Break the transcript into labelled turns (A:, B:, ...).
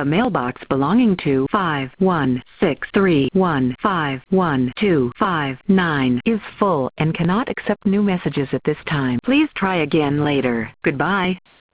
A: The mailbox belonging to 51631511259 is full and cannot accept new messages at this time. Please try again later. Goodbye.